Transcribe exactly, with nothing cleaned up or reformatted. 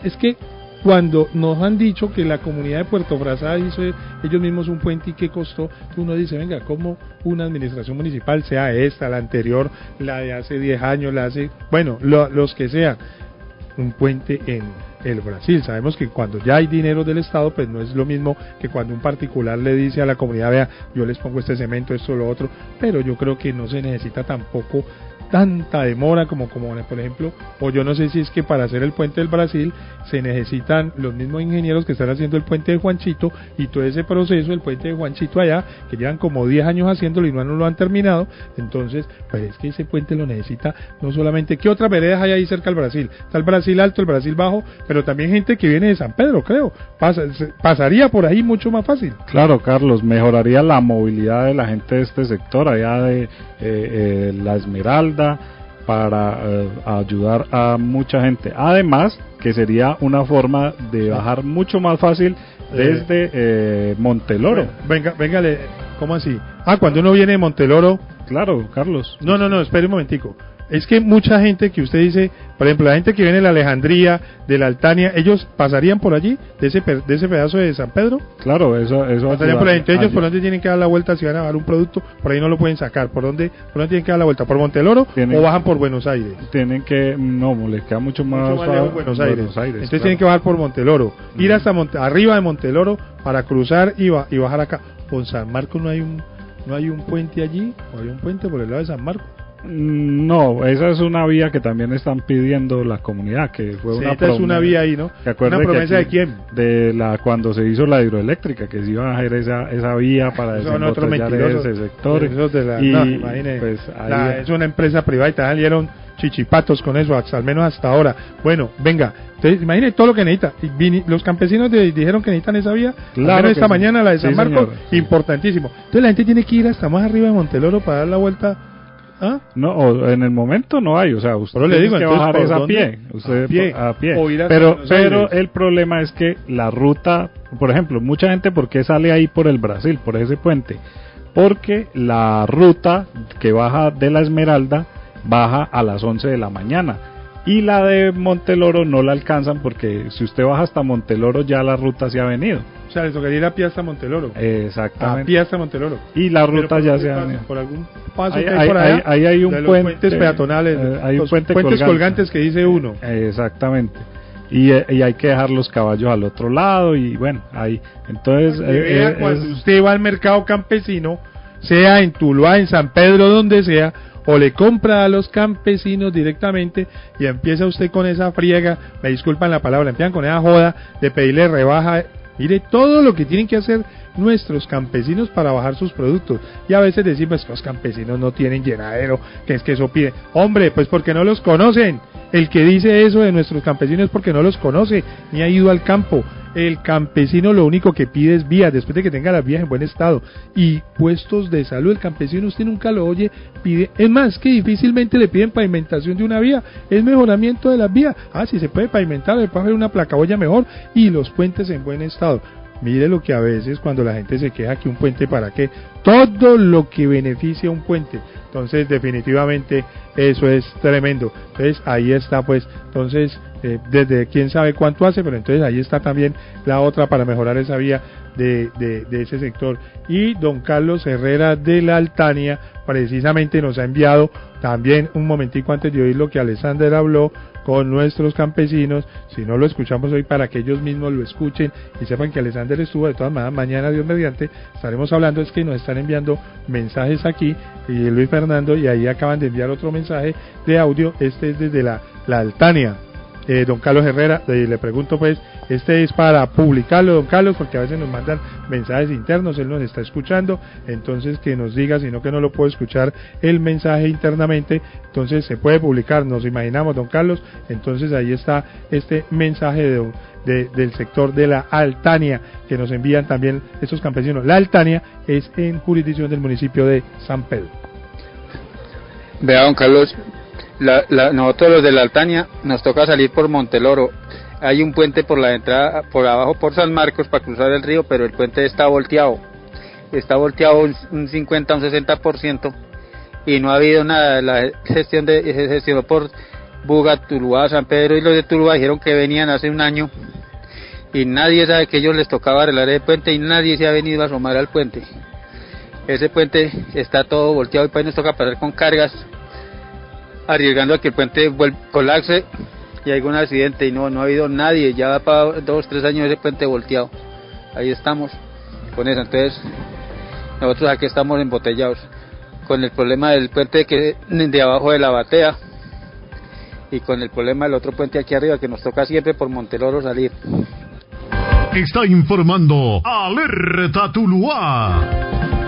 es que cuando nos han dicho que la comunidad de Puerto Frazada hizo ellos mismos un puente y que costó, uno dice, venga, ¿cómo una administración municipal, sea esta, la anterior, la de hace diez años, la hace, bueno, lo, los que sean, un puente en el Brasil? Sabemos que cuando ya hay dinero del Estado, pues no es lo mismo que cuando un particular le dice a la comunidad, vea, yo les pongo este cemento, esto, lo otro, pero yo creo que no se necesita tampoco tanta demora como, como por ejemplo, o yo no sé si es que para hacer el puente del Brasil se necesitan los mismos ingenieros que están haciendo el puente de Juanchito, y todo ese proceso, el puente de Juanchito allá, que llevan como diez años haciéndolo y no, no lo han terminado. Entonces, pues es que ese puente lo necesita no solamente, ¿qué otras veredas hay ahí cerca del Brasil? Está el Brasil Alto, el Brasil Bajo, pero también gente que viene de San Pedro, creo, Pasa, pasaría por ahí mucho más fácil. Claro, Carlos, mejoraría la movilidad de la gente de este sector, allá de eh, eh, La Esmeralda, para eh, ayudar a mucha gente. Además, que sería una forma de bajar mucho más fácil desde eh, Monteloro. Venga, véngale, ¿cómo así? Ah, cuando uno viene de Monteloro. Claro, Carlos. No, no, no, espere un momentico. Es que mucha gente que usted dice, por ejemplo, la gente que viene de la Alejandría, de la Altania, ellos pasarían por allí, de ese de ese pedazo de San Pedro. Claro, eso eso pasarían por ahí. Entonces ellos, ¿por dónde tienen que dar la vuelta si van a dar un producto? Por ahí no lo pueden sacar. ¿Por dónde, por dónde tienen que dar la vuelta? ¿Por Monteloro tienen, o bajan por Buenos Aires? Tienen que, no, les queda mucho más, mucho más lejos Buenos Aires. Buenos Aires. Entonces claro. tienen que bajar por Monteloro, ir hasta Monte, arriba de Monteloro para cruzar y, ba, y bajar acá. Con San Marcos no hay un no hay un puente allí, o hay un puente por el lado de San Marcos. No, esa es una vía que también están pidiendo la comunidad, que fue sí, una promesa, es una vía ahí, ¿no? ¿Una promesa de quién? De la cuando se hizo la hidroeléctrica, que se iba a hacer esa esa vía para desembotellar ese sector. Esos de la, y no, imagine, pues ahí la, es una empresa privada y también salieron chichipatos con eso, hasta, al menos hasta ahora. Bueno, venga, entonces imagine todo lo que necesita. Los campesinos de, dijeron que necesitan esa vía, claro, esta sí. Mañana la de San sí, Marcos, sí. Importantísimo. Entonces la gente tiene que ir hasta más arriba de Monteloro para dar la vuelta. ¿Ah? No, en el momento no hay, o sea, usted pero le digo, tiene que bajar es a pie, usted a pie, a pie. O ir a pero pero el problema es que la ruta, por ejemplo, mucha gente, ¿por qué sale ahí por el Brasil, por ese puente? Porque la ruta que baja de La Esmeralda baja a las once de la mañana y la de Monteloro no la alcanzan, porque si usted baja hasta Monteloro ya la ruta se ha venido. O sea, les tocaría ir a pie hasta Monteloro. Exactamente. A pie hasta Monteloro. Y la ruta ya se ha venido. Por algún paso ahí, que hay, hay por allá, ahí hay un de los puente, puentes peatonales, eh, hay los un puente puentes colgante. colgantes que dice uno. Exactamente. Y, y hay que dejar los caballos al otro lado y bueno, ahí. Entonces, eh, vea, eh, cuando es... usted va al mercado campesino, sea en Tuluá, en San Pedro, donde sea, o le compra a los campesinos directamente y empieza usted con esa friega, me disculpan la palabra, empiezan con esa joda de pedirle rebaja. Mire todo lo que tienen que hacer nuestros campesinos para bajar sus productos, y a veces decimos que los campesinos no tienen llenadero, que es que eso pide, hombre, pues porque no los conocen. El que dice eso de nuestros campesinos es porque no los conoce, ni ha ido al campo. El campesino lo único que pide es vías, después de que tenga las vías en buen estado, y puestos de salud. El campesino usted nunca lo oye, pide, es más, que difícilmente le piden pavimentación de una vía, es mejoramiento de las vías. Ah, si se puede pavimentar, le puede hacer una placaboya mejor, y los puentes en buen estado. Mire lo que a veces cuando la gente se queja que un puente para qué, todo lo que beneficia un puente. Entonces definitivamente eso es tremendo. Entonces ahí está pues, entonces eh, desde quién sabe cuánto hace, pero entonces ahí está también la otra para mejorar esa vía de, de, de ese sector. Y don Carlos Herrera de la Altania precisamente nos ha enviado también un momentico antes de oír lo que Alexander habló con nuestros campesinos, si no lo escuchamos hoy para que ellos mismos lo escuchen y sepan que Alexander estuvo. De todas maneras, mañana Dios mediante estaremos hablando, es que nos están enviando mensajes aquí, y Luis Fernando, y ahí acaban de enviar otro mensaje de audio. Este es desde la, la Altania, eh, don Carlos Herrera, y le pregunto pues, este es para publicarlo, don Carlos, porque a veces nos mandan mensajes internos, él nos está escuchando, entonces que nos diga, sino que no lo puedo escuchar el mensaje internamente, entonces se puede publicar, nos imaginamos, don Carlos. Entonces ahí está este mensaje de, de, del sector de la Altania, que nos envían también estos campesinos. La Altania es en jurisdicción del municipio de San Pedro. Vea, don Carlos, la, la, nosotros los de la Altania nos toca salir por Monteloro. Hay un puente por la entrada, por abajo por San Marcos para cruzar el río, pero el puente está volteado, está volteado un, un cincuenta, un sesenta por ciento, y no ha habido nada. La gestión de se gestionó por Buga, Tuluá, San Pedro, y los de Tuluá dijeron que venían hace un año y nadie sabe que ellos les tocaba arreglar el puente y nadie se ha venido a asomar al puente. Ese puente está todo volteado y pues nos toca pasar con cargas, arriesgando a que el puente vuel- colapse y haya un accidente, y no, no ha habido nadie, ya va para dos, tres años ese puente volteado. Ahí estamos con eso, entonces nosotros aquí estamos embotellados con el problema del puente que de abajo de la batea y con el problema del otro puente aquí arriba que nos toca siempre por Monteloro salir. Está informando Alerta Tuluá.